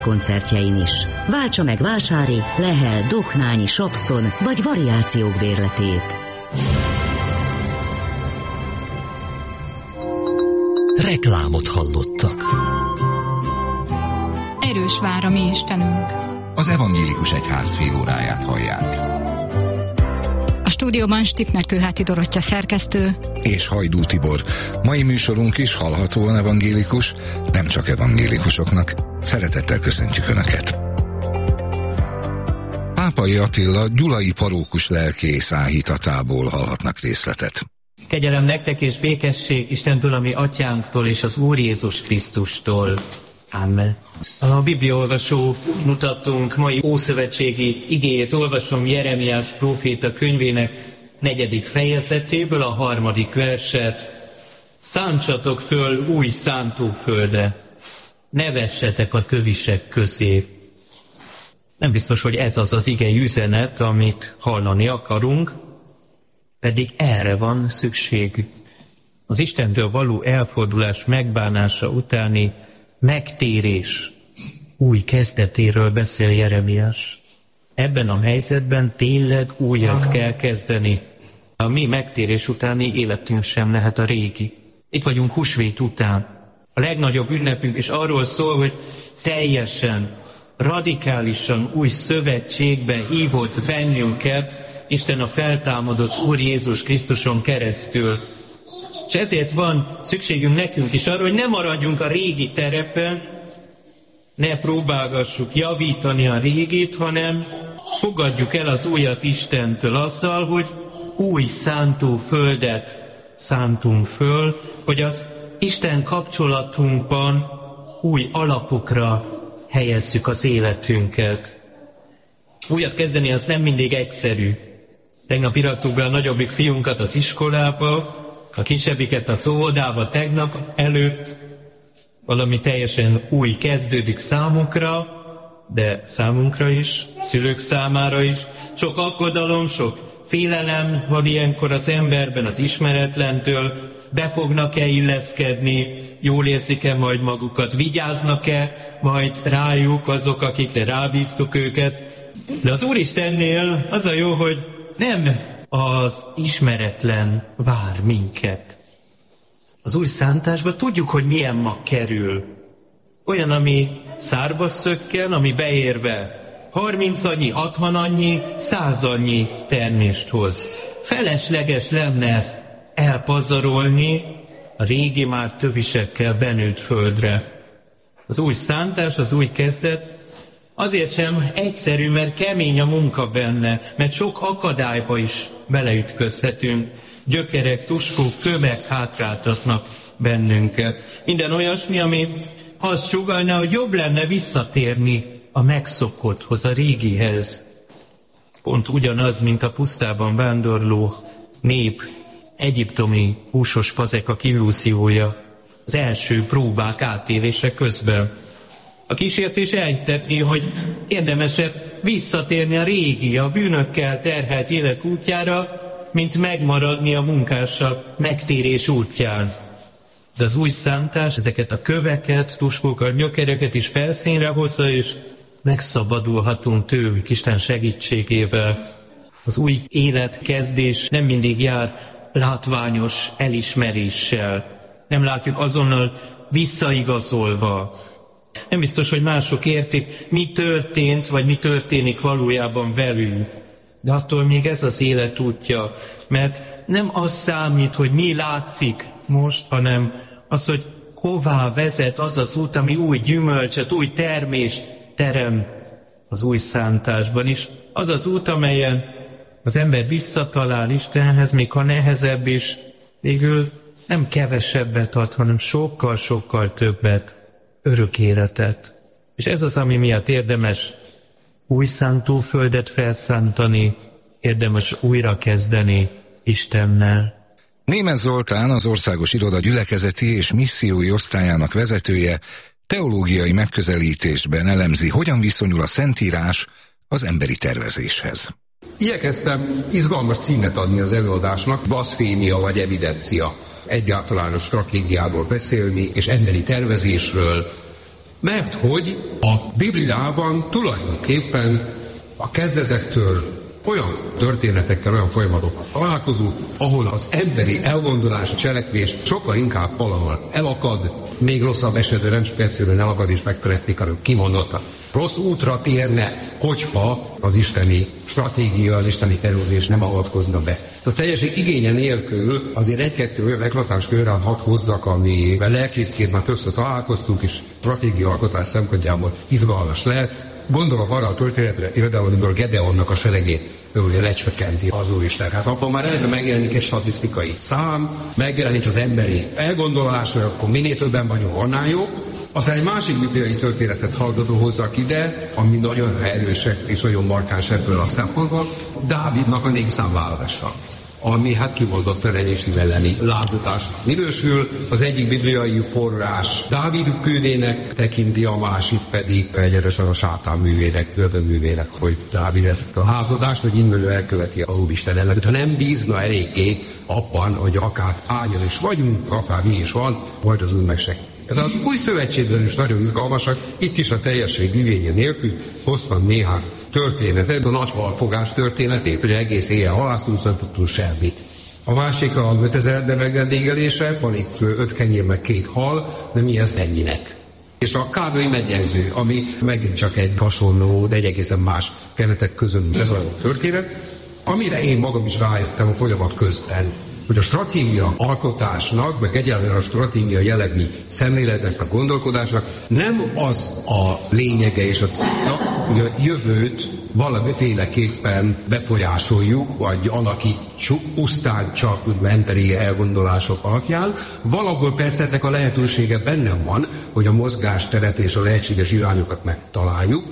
koncertjein is. Váltsa meg Vásári, Lehel, Dohnányi, Sopszon vagy variációk bérletét. Reklámot hallottak. Erős vár a mi Istenünk. Az evangélikus egyház fél óráját hallják. A stúdióban Stipner Kőháti Dorottya szerkesztő És Hajdú Tibor. Mai műsorunk is hallhatóan evangélikus, nem csak evangélikusoknak. Szeretettel köszöntjük Önöket. Pápai Attila gyulai parókus lelkész áhítatából hallhatnak részletet. Kegyelem nektek és békesség Istentől, ami atyánktól és az Úr Jézus Krisztustól. Amen. A bibliaolvasó mutattunk mai ószövetségi igéjét olvasom Jeremiás próféta könyvének 4. fejezetéből, a 3. verset. Szántsatok föl új szántóföldre, ne vessetek a tövisek közé. Nem biztos, hogy ez az az igei üzenet, amit hallani akarunk, pedig erre van szükségük. Az Istentől való elfordulás megbánása utáni megtérés új kezdetéről beszél Jeremiás. Ebben a helyzetben tényleg újat kell kezdeni. A mi megtérés utáni életünk sem lehet a régi. Itt vagyunk húsvét után. A legnagyobb ünnepünk is arról szól, hogy teljesen, radikálisan új szövetségbe hívott bennünket Isten a feltámadott Úr Jézus Krisztuson keresztül. És ezért van szükségünk nekünk is arra, hogy ne maradjunk a régi terepen, ne próbálgassuk javítani a régit, hanem fogadjuk el az újat Istentől azzal, hogy új szántóföldet szántunk föl, hogy az Isten kapcsolatunkban új alapokra helyezzük az életünket. Újat kezdeni az nem mindig egyszerű. Tegnap irattuk be a nagyobbik fiunkat az iskolába, a kisebbiket az óvodába tegnap előtt. Valami teljesen új kezdődik számukra, de számunkra is, szülők számára is. Sok aggodalom, sok félelem van ilyenkor az emberben az ismeretlentől. Be fognak-e illeszkedni, jól érzik-e majd magukat, vigyáznak-e majd rájuk azok, akikre rábíztuk őket. De az Úristennél az a jó, hogy nem az ismeretlen vár minket. Az új szántásban tudjuk, hogy milyen mag kerül. Olyan, ami szárba szökken, ami beérve 30 annyi, 60 annyi, 100 annyi termést hoz. Felesleges lenne ezt elpazarolni a régi már tövisekkel benőtt földre. Az új szántás, az új kezdet azért sem egyszerű, mert kemény a munka benne, mert sok akadályba is beleütközhetünk. Gyökerek, tuskók, kövek hátráltatnak bennünket. Minden olyasmi, ami azt sugallná, hogy jobb lenne visszatérni a megszokotthoz, a régihez. Pont ugyanaz, mint a pusztában vándorló nép egyiptomi húsos fazekak illúziója az első próbák átélése közben. A kísértés elhitetni, hogy érdemesebb visszatérni a régi, a bűnökkel terhelt élet útjára, mint megmaradni a munkásság megtérés útján. De az új szántás ezeket a köveket, tuskókat, gyökereket is felszínre hozza, és megszabadulhatunk tőlük Isten segítségével. Az új életkezdés nem mindig jár látványos elismeréssel. Nem látjuk azonnal visszaigazolva. Nem biztos, hogy mások értik, mi történt, vagy mi történik valójában velünk. De attól még ez az élet útja, mert nem az számít, hogy mi látszik most, hanem az, hogy hová vezet az az út, ami új gyümölcsöt, új termést terem az új szántásban is. Az az út, amelyen az ember visszatalál Istenhez, még ha nehezebb is, végül nem kevesebbet ad, hanem sokkal-sokkal többet, örök életet. És ez az, ami miatt érdemes új szántóföldet felszántani, érdemes újra kezdeni Istennel. Németh Zoltán, az Országos Iroda gyülekezeti és missziói osztályának vezetője teológiai megközelítésben elemzi, hogyan viszonyul a Szentírás az emberi tervezéshez. Igyekeztem izgalmas címet adni az előadásnak, blaszfémia vagy evidencia. Egyáltalános stratégiáról beszélni, és emberi tervezésről, Mert hogy a Bibliában tulajdonképpen a kezdetektől olyan történetekkel, olyan folyamatokkal találkozunk, ahol az emberi elgondolás, cselekvés sokkal inkább valahol elakad, még rosszabb esetben nem csak egyszerűen elakad és megkövették, hanem kimondottan rossz útra térne, hogyha az isteni stratégia, az isteni tervezés nem avatkozna be. Az teljesség igénye nélkül azért egy-kettő olyan eklatáns körrel hadd hozzak, amivel lelkészként már többször találkoztunk, és stratégiaalkotás szempontjából izgalmas lehet. Gondolok arra a történetre, például, amikor Gedeonnak a seregét lecsökkenti az Úristen. Hát abban már eleve megjelenik egy statisztikai szám, megjelenik az emberi elgondolás, hogy akkor minél többen vagyunk, annál jobb. Aztán egy másik bibliai történetet hallgató hozzak ide, ami nagyon erősek és nagyon markáns ebből a szempontból, Dávidnak a népszámlálása, ami hát kimondottan enyésni elleni lázadásnak minősül. Az egyik bibliai forrás Dávid művének tekinti, a másik pedig egyenesen a sátán művének, művének, hogy Dávid ezt a lázadást, hogy innen elköveti az Úristen ellen. Ha nem bízna eléggé abban, hogy akár ágyon is vagyunk, akár mi is van, majd az Úr megsegít. De az új szövetségben is nagyon izgalmasak, itt is a teljesség igénye nélkül hoztam néhány történetet, a nagy halfogás történetét, hogy egész éjjel halásztunk, nem tudtunk semmit. A másik a 5000 ember megvendégelése, van itt 5 kenyér meg 2 hal, de mi ez ennyinek? És a Kárdai megyező, ami megint csak egy hasonló, de egy egészen más keretek között ez a történet, amire én magam is rájöttem a folyamat közben, hogy a stratégia alkotásnak, meg egyáltalán a stratégia jellegű szemléletnek, a gondolkodásnak nem az a lényege és a célja, hogy a jövőt valamiféleképpen befolyásoljuk, vagy alakítsuk, pusztán csak emberi elgondolások alapján. Valahol persze ennek a lehetősége bennem van, hogy a mozgásteret és a lehetséges irányokat megtaláljuk,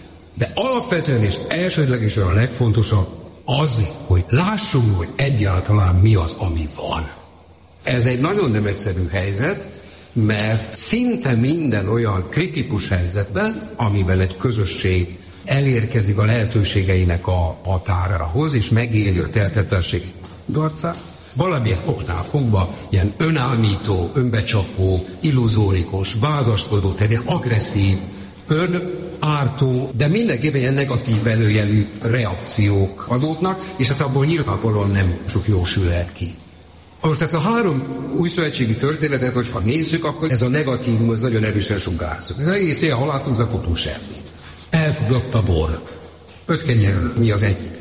de alapvetően és elsődlegesen a legfontosabb az, hogy lássuk, hogy egyáltalán mi az, ami van. Ez egy nagyon nem egyszerű helyzet, mert szinte minden olyan kritikus helyzetben, amiben egy közösség elérkezik a lehetőségeinek a határához, és megéli a tehetetlenség kudarcát, valamilyen oknál fogva ilyen önálmító, önbecsapó, illuzórikus, vágaskodó, tehát agresszív, önártó, de mindenképpen ilyen negatív előjelű reakciók adódnak, és hát abból nyilvánvalóan nem sok jó sülhet ki. Most ezt a 3 újszövetségi történetet, hogyha nézzük, akkor ez a negatívum az nagyon erősen sugárzik. Az egész éjjel halásztunk, nem fogtunk semmit. Elfogyott a bor. 5 kenyér, mi az egyik.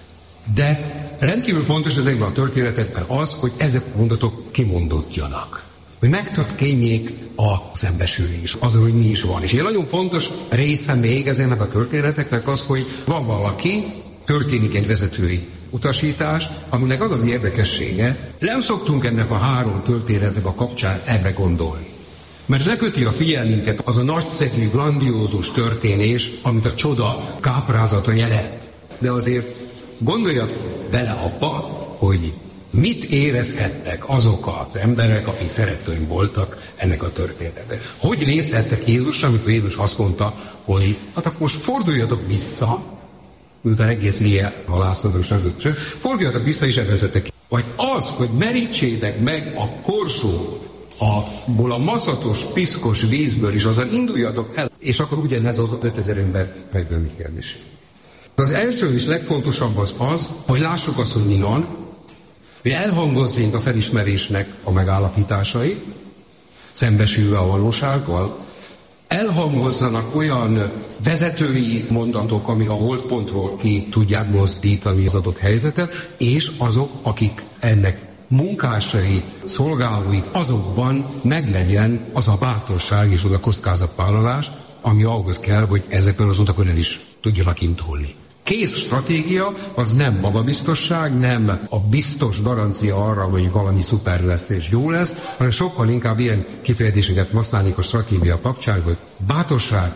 De rendkívül fontos ezekben a történetekben az, hogy ezek a mondatok kimondottjanak. Hogy megtörténjék a szembesülés, az, hogy mi is van. És egy nagyon fontos része még ezeknek a történeteknek az, hogy van valaki, történik egy vezetői utasítás, aminek az az érdekessége, nem szoktunk ennek a 3 történetnek a kapcsán ebbe gondolni. Mert leköti a figyelmünket az a nagyszegű, grandiózus történés, amit a csoda káprázata jelent. De azért gondoljak bele abba, hogy mit érezhettek azok az emberek, akik szeretőink voltak ennek a történetben. Hogy nézhettek Jézus, amikor Jézus azt mondta, hogy hát akkor most forduljatok vissza, miután egész éjjel halásznatok, forduljatok vissza és evezetek ki. Vagy az, hogy merítsétek meg a korsót, abból a maszatos, piszkos vízből is, azon induljatok el, és akkor ugyanez az 5000 ember megbőni kérdés. Az első és legfontosabb az, hogy lássuk azt, hogy mi van, hogy elhangozzénk a felismerésnek a megállapításai, szembesülve a valósággal, elhangozzanak olyan vezetői mondatok, amik a holdpontról ki tudják mozdítani az adott helyzetet, és azok, akik ennek munkásai, szolgálói, azokban meglegyen az a bátorság és az a kockázatvállalás, ami ahhoz kell, hogy ezekben az utakon el is tudjanak indulni. Kész stratégia az nem magabiztosság, nem a biztos garancia arra, hogy valami szuper lesz és jó lesz, hanem sokkal inkább ilyen kifejezéseket használnék a stratégia kapcsán, hogy bátorság,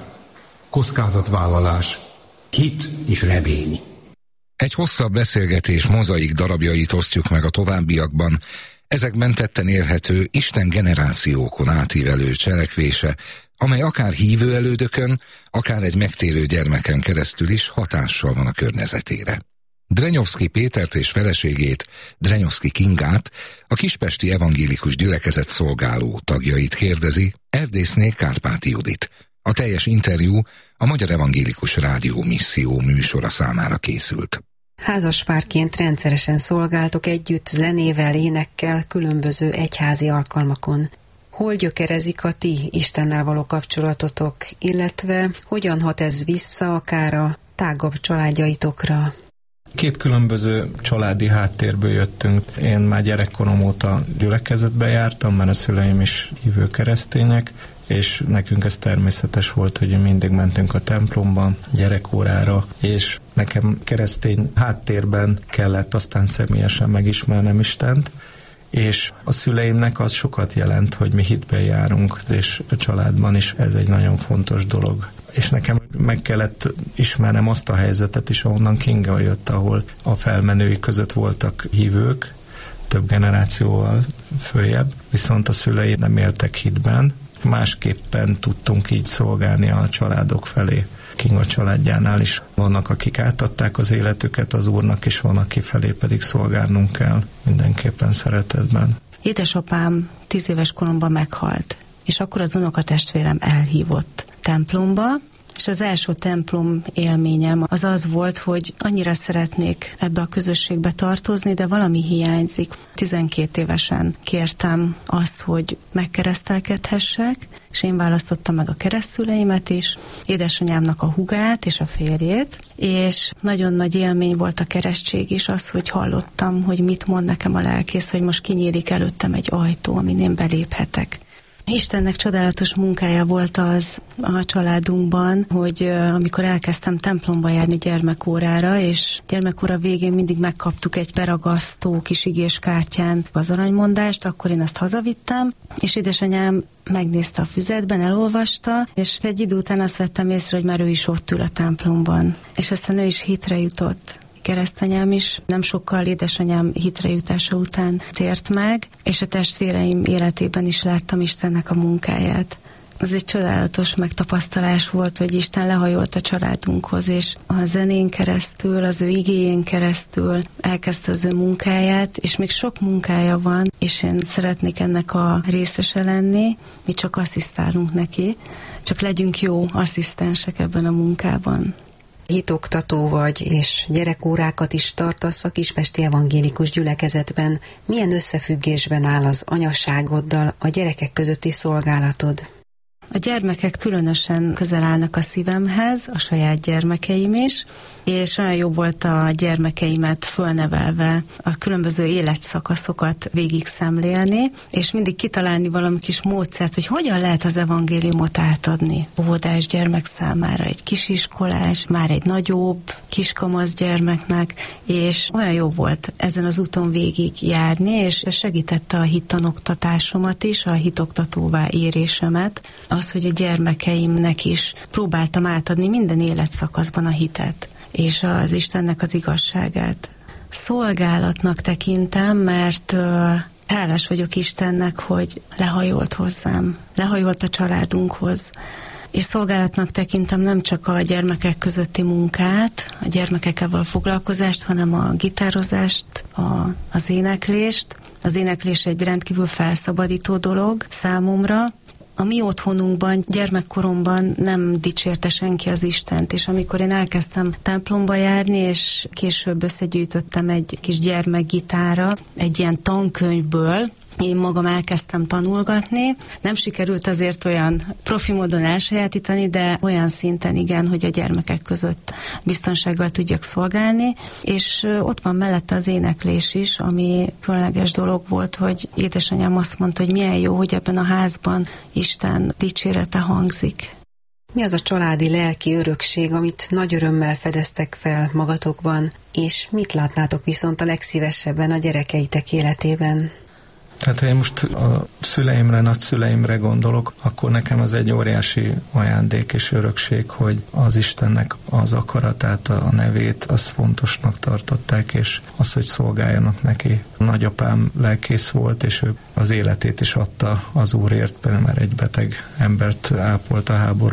kockázatvállalás, hit és remény. Egy hosszabb beszélgetés mozaik darabjait osztjuk meg a továbbiakban. Ezekben tetten érhető Isten generációkon átívelő cselekvése, amely akár hívő elődökön, akár egy megtérő gyermeken keresztül is hatással van a környezetére. Drenyovszky Pétert és feleségét, Drenyovszky Kingát, a kispesti evangélikus gyülekezet szolgáló tagjait kérdezi Erdészné Kárpáti Judit. A teljes interjú a Magyar Evangélikus Rádió Misszió műsora számára készült. Házaspárként rendszeresen szolgáltok együtt zenével, énekkel, különböző egyházi alkalmakon. Hol gyökerezik a ti Istennel való kapcsolatotok, illetve hogyan hat ez vissza akár a tágabb családjaitokra? Két különböző családi háttérből jöttünk. Én már gyerekkorom óta gyülekezetbe jártam, mert a szüleim is hívő keresztények, és nekünk ez természetes volt, hogy mindig mentünk a templomba, gyerekórára, és nekem keresztény háttérben kellett aztán személyesen megismernem Istent, és a szüleimnek az sokat jelent, hogy mi hitben járunk, és a családban is ez egy nagyon fontos dolog. És nekem meg kellett ismernem azt a helyzetet is, ahonnan Kinga jött, ahol a felmenői között voltak hívők, több generációval följebb, viszont a szüleim nem éltek hitben, másképpen tudtunk így szolgálni a családok felé. Kinga családjánál is vannak, akik átadták az életüket az Úrnak, és van, aki felé pedig szolgálnunk kell mindenképpen szeretetben. Édesapám 10 éves koromban meghalt, és akkor az unokatestvérem elhívott templomba, és az első templom élményem az volt, hogy annyira szeretnék ebbe a közösségbe tartozni, de valami hiányzik. 12 évesen kértem azt, hogy megkeresztelkedhessek, és én választottam meg a keresztszüleimet is, édesanyámnak a húgát és a férjét, és nagyon nagy élmény volt a keresztség is az, hogy hallottam, hogy mit mond nekem a lelkész, hogy most kinyílik előttem egy ajtó, amin én beléphetek. Istennek csodálatos munkája volt az a családunkban, hogy amikor elkezdtem templomba járni gyermekórára, és gyermekóra végén mindig megkaptuk egy beragasztó kis igéskártyán az aranymondást, akkor én azt hazavittem, és édesanyám megnézte a füzetben, elolvasta, és egy idő után azt vettem észre, hogy már ő is ott ül a templomban. És aztán ő is hitre jutott. Keresztanyám is nem sokkal édesanyám hitrejutása után tért meg, és a testvéreim életében is láttam Istennek a munkáját. Ez egy csodálatos megtapasztalás volt, hogy Isten lehajolt a családunkhoz, és a zenén keresztül, az ő igéjén keresztül elkezdte az ő munkáját, és még sok munkája van, és én szeretnék ennek a részese lenni, mi csak asszisztálunk neki, csak legyünk jó asszisztensek ebben a munkában. Hitoktató vagy, és gyerekórákat is tartasz a Kispesti Evangélikus Gyülekezetben. Milyen összefüggésben áll az anyaságoddal a gyerekek közötti szolgálatod? A gyermekek különösen közel állnak a szívemhez, a saját gyermekeim is, és olyan jó volt a gyermekeimet fölnevelve a különböző életszakaszokat végig szemlélni, és mindig kitalálni valami kis módszert, hogy hogyan lehet az evangéliumot átadni óvodás gyermek számára, egy kisiskolás, már egy nagyobb, kiskamasz gyermeknek, és olyan jó volt ezen az úton végig járni, és segítette a hittanoktatásomat is, a hitoktatóvá érésemet, az, hogy a gyermekeimnek is próbáltam átadni minden életszakaszban a hitet, és az Istennek az igazságát. Szolgálatnak tekintem, mert hálás vagyok Istennek, hogy lehajolt hozzám, lehajolt a családunkhoz, és szolgálatnak tekintem nem csak a gyermekek közötti munkát, a gyermekekkel való foglalkozást, hanem a gitározást, az éneklést. Az éneklés egy rendkívül felszabadító dolog számomra. A mi otthonunkban, gyermekkoromban nem dicsérte senki az Istent, és amikor én elkezdtem templomba járni, és később összegyűjtöttem egy kis gyermekgitára, egy ilyen tankönyvből, én magam elkezdtem tanulgatni. Nem sikerült azért olyan profi módon elsajátítani, de olyan szinten igen, hogy a gyermekek között biztonsággal tudjak szolgálni, és ott van mellette az éneklés is, ami különleges dolog volt, hogy édesanyám azt mondta, hogy milyen jó, hogy ebben a házban Isten dicsérete hangzik. Mi az a családi lelki örökség, amit nagy örömmel fedeztek fel magatokban, és mit látnátok viszont a legszívesebben a gyerekeitek életében? Tehát ha én most a szüleimre, nagyszüleimre gondolok, akkor nekem az egy óriási ajándék és örökség, hogy az Istennek az akaratát, a nevét, azt fontosnak tartották, és az, hogy szolgáljanak neki. A nagyapám lelkész volt, és ő az életét is adta az Úrért, mert egy beteg embert ápolt a háború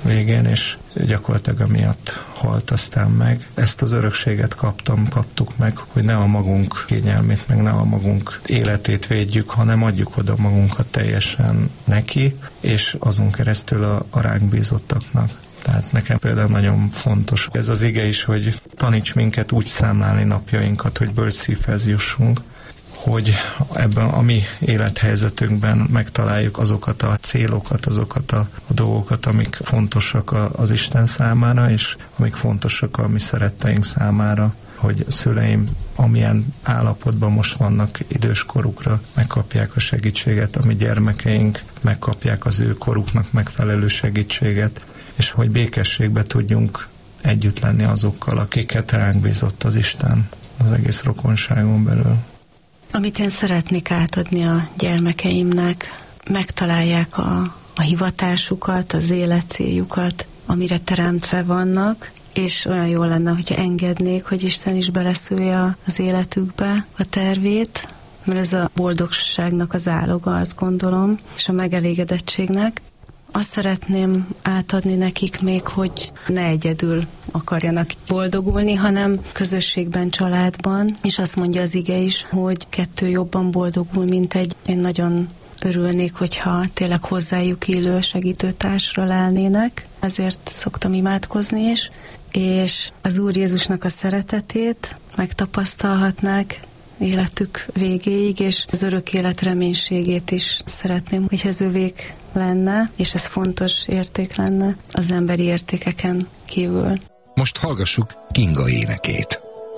végén, és gyakorlatilag amiatt halt aztán meg. Ezt az örökséget kaptuk meg, hogy ne a magunk kényelmét, meg ne a magunk életét védjük, hanem adjuk oda magunkat teljesen neki, és azon keresztül a ránk bízottaknak. Tehát nekem például nagyon fontos ez az ige is, hogy taníts minket úgy számlálni napjainkat, hogy bölcs szívhez jussunk, hogy ebben a mi élethelyzetünkben megtaláljuk azokat a célokat, azokat a dolgokat, amik fontosak az Isten számára, és amik fontosak a mi szeretteink számára, hogy a szüleim amilyen állapotban most vannak időskorukra, megkapják a segítséget, a mi gyermekeink megkapják az ő koruknak megfelelő segítséget, és hogy békességbe tudjunk együtt lenni azokkal, akiket ránk bízott az Isten az egész rokonságon belül. Amit én szeretnék átadni a gyermekeimnek, megtalálják a hivatásukat, az életcéljukat, amire teremtve vannak, és olyan jó lenne, hogyha engednék, hogy Isten is beleszülje az életükbe a tervét, mert ez a boldogságnak az áloga, azt gondolom, és a megelégedettségnek. Azt szeretném átadni nekik még, hogy ne egyedül akarjanak boldogulni, hanem közösségben, családban. És azt mondja az ige is, hogy 2 jobban boldogul, mint egy. Én nagyon örülnék, hogyha tényleg hozzájuk illő segítőtársra lelnének. Ezért szoktam imádkozni is. És az Úr Jézusnak a szeretetét megtapasztalhatnák életük végéig, és az örök élet reménységét is szeretném, hogy az övék lenne, és ez fontos érték lenne az emberi értékeken kívül. Most hallgassuk Kinga énekét.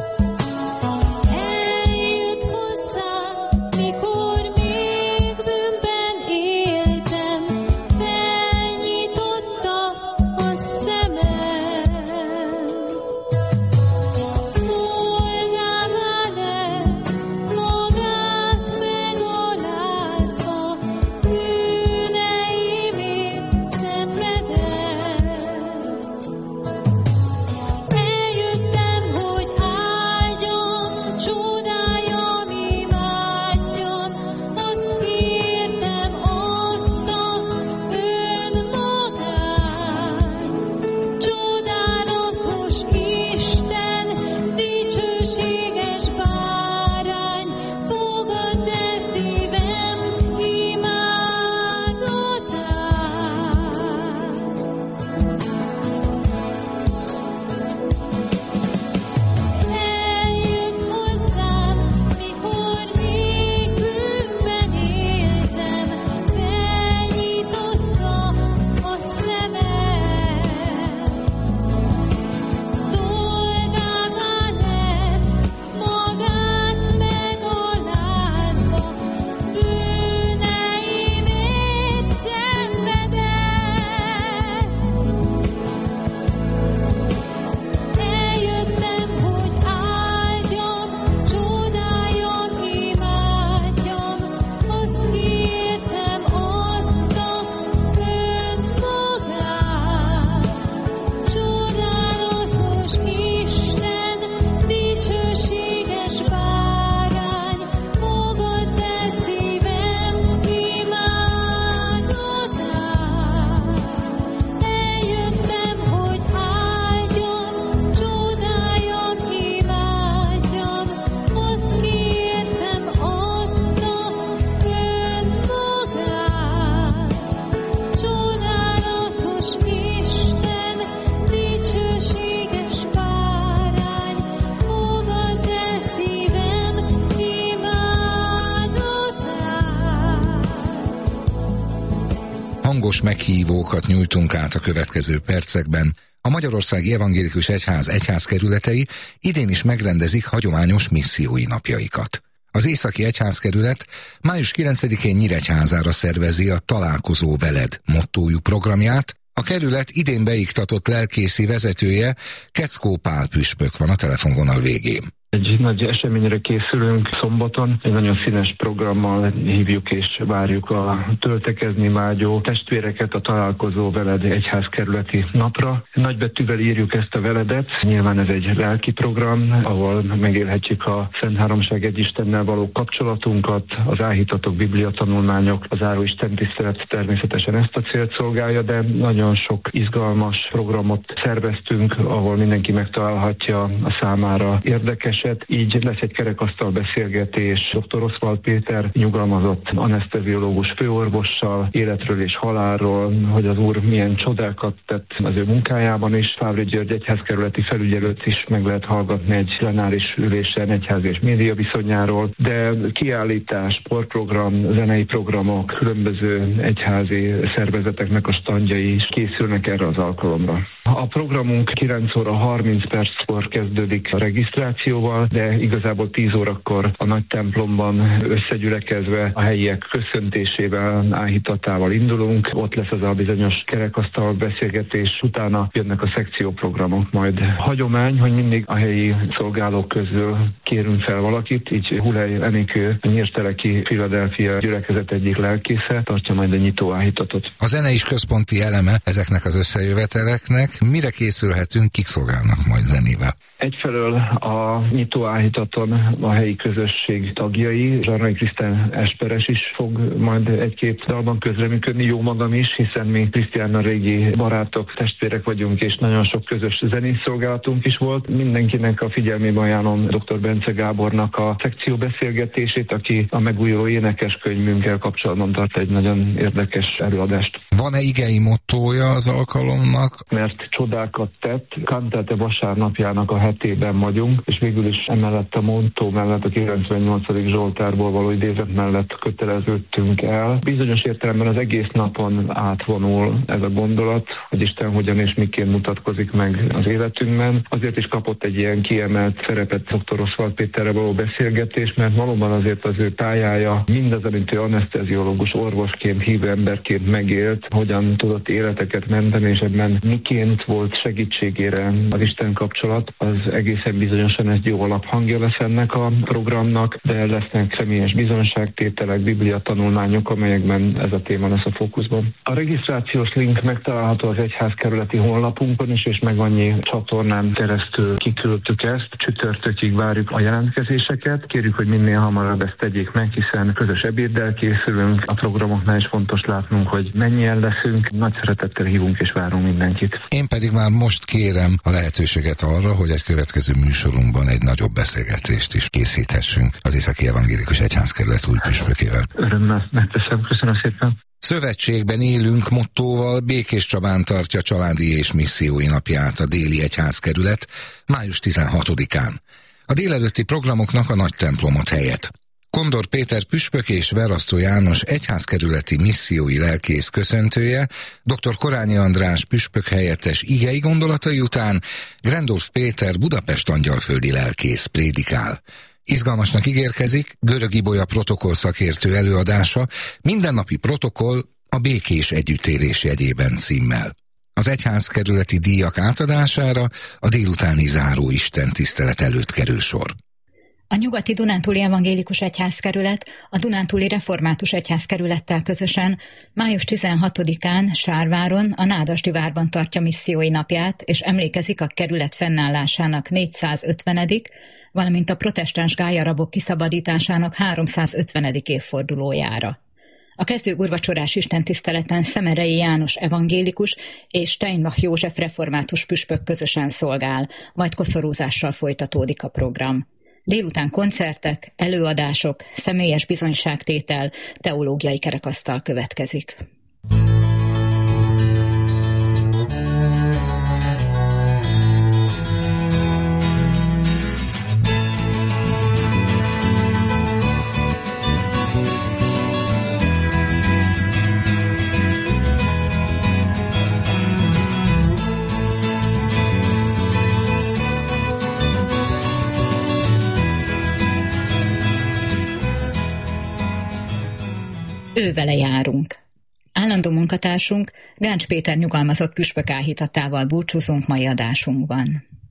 Hangos meghívókat nyújtunk át a következő percekben. A Magyarországi Evangélikus Egyház egyházkerületei idén is megrendezik hagyományos missziói napjaikat. Az Északi Egyházkerület május 9-én Nyíregyházára szervezi a Találkozó veled mottójú programját. A kerület idén beiktatott lelkészi vezetője, Keckó Pál püspök van a telefonvonal végén. Egy nagy eseményre készülünk szombaton, egy nagyon színes programmal hívjuk és várjuk a töltekezni vágyó testvéreket a Találkozó Veled egyházkerületi napra. Nagybetűvel írjuk ezt a veledet, nyilván ez egy lelki program, ahol megélhetjük a Szent Háromság egy Istennel való kapcsolatunkat, az áhítatok bibliatanulmányok, az záró istentisztelet természetesen ezt a célt szolgálja, de nagyon sok izgalmas programot szerveztünk, ahol mindenki megtalálhatja a számára érdekeset. Így lesz egy kerekasztal beszélgetés dr. Oswald Péter nyugalmazott aneszteziológus főorvossal, életről és halálról, hogy az Úr milyen csodákat tett az ő munkájában is. Fávri György egyházkerületi felügyelőt is meg lehet hallgatni egy plenáris ülésen egyház és média viszonyáról, de kiállítás, sportprogram, zenei programok, különböző egyházi szervezeteknek a standjai is készülnek erre az alkalomra. A programunk 9 óra 30 perckor kezdődik a regisztrációval, de igazából 10 órakor a nagy templomban összegyülekezve a helyiek köszöntésével, áhítatával indulunk. Ott lesz az a bizonyos kerekasztal beszélgetés, utána jönnek a szekcióprogramok. Majd hagyomány, hogy mindig a helyi szolgálók közül kérünk fel valakit, így Hulej Enikő, a Nyírsteleki Philadelphia gyülekezet egyik lelkésze tartja majd a nyitó áhítatot. A zene is központi eleme ezeknek az összejöveteleknek. Mire készülhetünk, kik szolgálnak majd zenével? Egyfelől a nyitó áhítaton a helyi közösség tagjai, Zsarnai Krisztián Esperes is fog majd egy-két dalban közreműködni, jó magam is, hiszen mi Krisztiánnal régi barátok, testvérek vagyunk, és nagyon sok közös zenészszolgálatunk is volt. Mindenkinek a figyelmébe ajánlom dr. Bence Gábornak a szekcióbeszélgetését, aki a megújuló énekeskönyvünkkel kapcsolatban tart egy nagyon érdekes előadást. Van-e igei mottója az alkalomnak? Mert csodákat tett, Cantate vasárnapjának a hetében vagyunk, és végül is emellett a montó mellett, a 98. Zsoltárból való idézet mellett köteleződtünk el. Bizonyos értelemben az egész napon átvonul ez a gondolat, hogy Isten hogyan és miként mutatkozik meg az életünkben. Azért is kapott egy ilyen kiemelt szerepet dr. Oswald Péterrel való beszélgetés, mert valóban azért az ő pályája, mindaz, amit ő aneszteziológus, orvosként, hívő emberként megélt, hogyan tudott életeket menteni, és ebben miként volt segítségére az Isten kapcsolat, az egészen bizonyosan egy jó alaphangja lesz ennek a programnak, de lesznek személyes bizonságtételek, bibliatanulmányok, amelyekben ez a téma lesz a fókuszban. A regisztrációs link megtalálható az egyházkerületi honlapunkon is, és meg annyi csatornán keresztül kiküldtük ezt. Csütörtökig várjuk a jelentkezéseket. Kérjük, hogy minél hamarabb ezt tegyék meg, hiszen közös ebéddel készülünk. A programoknál is fontos látnunk, hogy mennyien leszünk. Nagy szeretettel hívunk és várunk mindenkit. Én pedig már most kérem a lehetőséget arra, hogy egy következő műsorunkban egy nagyobb beszélgetést is készíthessünk az Északi Evangélikus Egyházkerület új püspökével. Örömmel megteszem, köszönöm szépen. Szövetségben élünk mottóval Békés Csabán tartja családi és missziói napját a déli egyházkerület május 16-án. A délelőtti programoknak a nagy templomot helyett. Kondor Péter püspök és Verasztó János egyházkerületi missziói lelkész köszöntője, dr. Korányi András püspök helyettes igei gondolatai után Grendorf Péter Budapest angyalföldi lelkész prédikál. Izgalmasnak ígérkezik Görög Ibolya protokoll szakértő előadása, mindennapi protokoll a békés együttélés jegyében címmel. Az egyházkerületi díjak átadására a délutáni záró istentisztelet előtt kerül sor. A Nyugati Dunántúli Evangélikus Egyházkerület a Dunántúli Református Egyházkerülettel közösen május 16-án Sárváron, a Nádasdy várban tartja missziói napját, és emlékezik a kerület fennállásának 450., valamint a protestáns gállyarabok kiszabadításának 350. évfordulójára. A kezdő úrvacsorás istentiszteleten Szemerei János evangélikus és Steinbach József református püspök közösen szolgál, majd koszorúzással folytatódik a program. Délután koncertek, előadások, személyes bizonyságtétel, teológiai kerekasztal következik. Ővele járunk. Állandó munkatársunk Gáncs Péter nyugalmazott püspök áhítatával búcsúzunk mai adásunkban.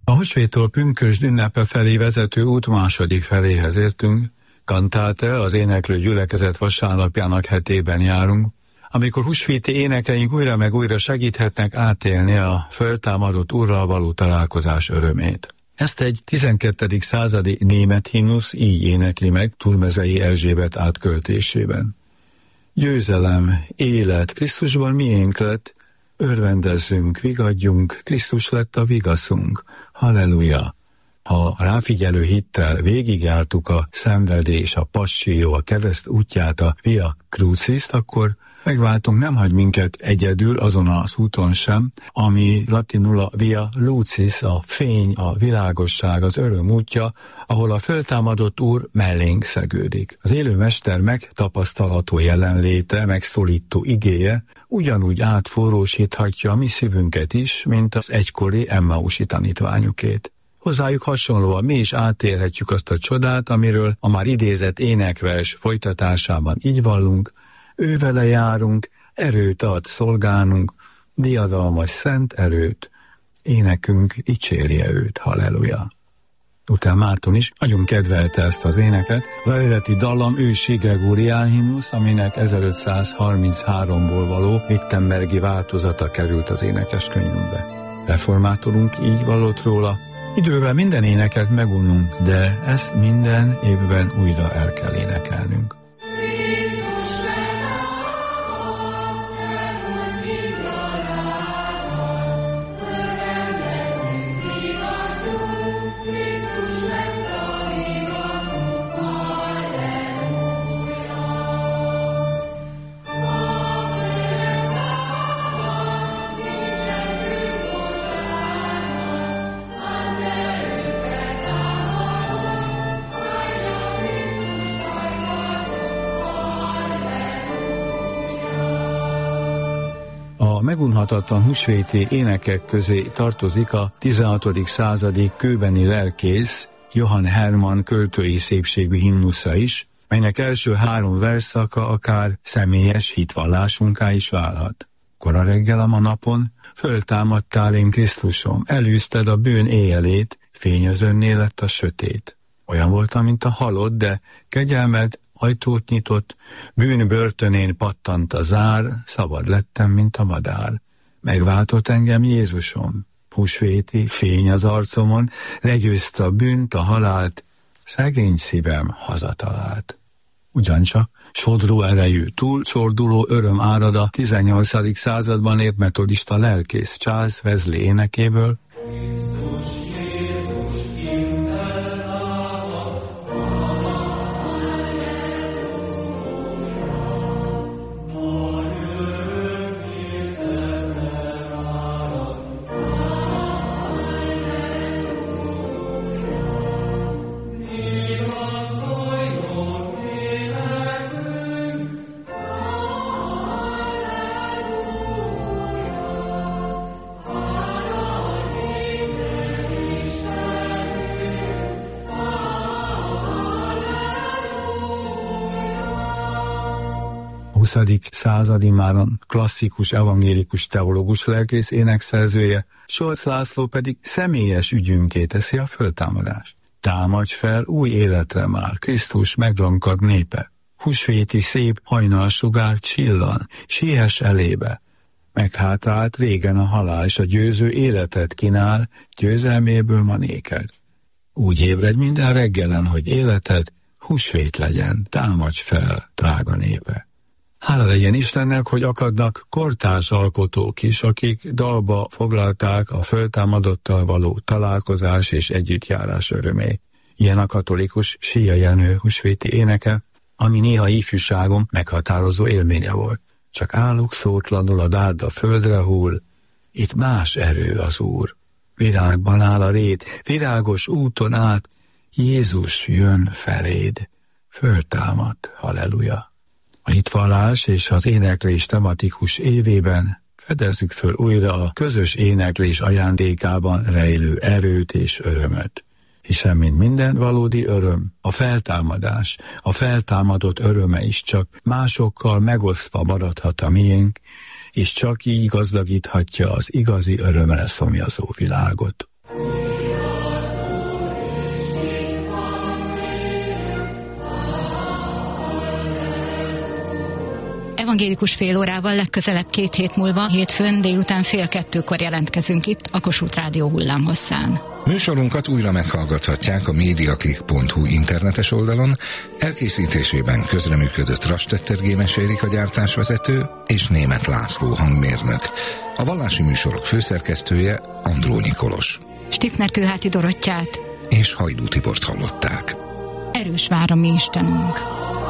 A húsvéttől pünkösd ünnepe felé vezető út második feléhez értünk. Kantáte, az éneklő gyülekezet vasárnapjának hetében járunk, amikor húsvéti énekeink újra meg újra segíthetnek átélni a föltámadott Urral való találkozás örömét. Ezt egy 12. századi német himnusz így énekli meg Turmezei Erzsébet átköltésében. Győzelem, élet, Krisztusban miénk lett, örvendezzünk, vigadjunk, Krisztus lett a vigaszunk. Halleluja! Ha ráfigyelő hittel végigjártuk a szenvedés, a passzió, a kereszt útját, a Via Crucis-t, akkor megváltunk, nem hagy minket egyedül azon az úton sem, ami latinul a Via Lucis, a fény, a világosság, az öröm útja, ahol a föltámadott Úr mellénk szegődik. Az élő mester megtapasztalható jelenléte, megszólító igéje ugyanúgy átforrósíthatja a mi szívünket is, mint az egykori Emmausi tanítványokét. Hozzájuk hasonlóan mi is átélhetjük azt a csodát, amiről a már idézett énekvers folytatásában így vallunk: ő vele járunk, erőt ad szolgálnunk, diadalmas szent erőt, énekünk dicsérje őt, halleluja. Utána Márton is nagyon kedvelte ezt az éneket. Az eredeti dallam ősi gregórián himnusz, aminek 1533-ból való wittenbergi változata került az énekeskönyvünkbe. Reformátorunk így vallott róla: idővel minden éneket megununk, de ezt minden évben újra el kell énekelnünk. Megunhatatlan húsvéti énekek közé tartozik a 16. századi kőbeni lelkész Johann Hermann költői szépségű himnusza is, melynek első 3 versszaka akár személyes hitvallásunká is válhat. Kora reggel a napon föltámadtál én Krisztusom, elűzted a bűn éjjelét, fényözönné lett a sötét. Olyan voltam, mint a halott, de kegyelmed ajtót nyitott, bűn börtönén pattant a zár, szabad lettem, mint a madár. Megváltott engem Jézusom, húsvéti fény az arcomon, legyőzte a bűnt, a halált, szegény szívem hazatalált. Ugyancsak sodró erejű, túlcsorduló öröm árad a 18. században ért metodista lelkész Charles Wesley énekéből. A 20. századi máron klasszikus evangélikus teológus lelkész énekszerzője, Scholz László pedig személyes ügyünké teszi a föltámadást. Támadj fel új életre már, Krisztus meglankad népe. Húsvéti szép hajnalsugár csillan, siess elébe. Meghátrált régen a halál, és a győző életet kínál, győzelméből ma néked. Úgy ébredj minden reggelen, hogy életed húsvét legyen, támadj fel, drága népe. Hála legyen Istennek, hogy akadnak kortárs alkotók is, akik dalba foglalták a föltámadottal való találkozás és együttjárás örömét. Ilyen a katolikus Sia Jenő húsvéti éneke, ami néha ifjúságom meghatározó élménye volt. Csak állok szótlanul, a dárd a földre hull, itt más erő az Úr. Virágban áll a rét, virágos úton át, Jézus jön feléd, föltámad, halleluja. A hitvallás és az éneklés tematikus évében fedezzük föl újra a közös éneklés ajándékában rejlő erőt és örömöt. Hiszen, mint minden valódi öröm, a feltámadás, a feltámadott öröme is csak másokkal megosztva maradhat a miénk, és csak így gazdagíthatja az igazi örömre szomjazó világot. Evangélikus félórával legközelebb 2 hét múlva, hétfőn délután 1:30 jelentkezünk itt a Kossuth Rádió hullámhosszán. Műsorunkat újra meghallgathatják a mediaclick.hu internetes oldalon. Elkészítésében közreműködött Rastetter Gémes Erika gyártásvezető és Németh László hangmérnök. A vallási műsorok főszerkesztője Andrónyi Kolos. Stiffner Kőháti Dorottyát és Hajdú Tibort hallották. Erős vár a mi Istenünk.